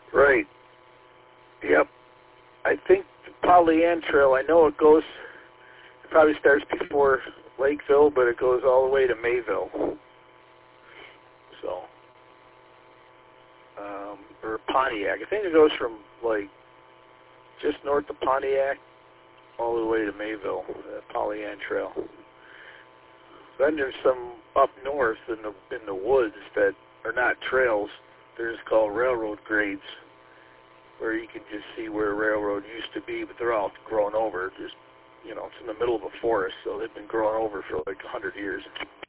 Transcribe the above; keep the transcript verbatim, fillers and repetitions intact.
Right. Yep. I think the Pollyant Trail, I know it goes, it probably starts before Lakeville, but it goes all the way to Mayville. So, um, or Pontiac. I think it goes from, like, just north of Pontiac all the way to Mayville, the Pollyant Trail. Then there's some up north in the in the woods that are not trails. They're just called railroad grades, where you can just see where a railroad used to be, but they're all grown over. Just, you know, it's in the middle of a forest, so they've been grown over for like a hundred years.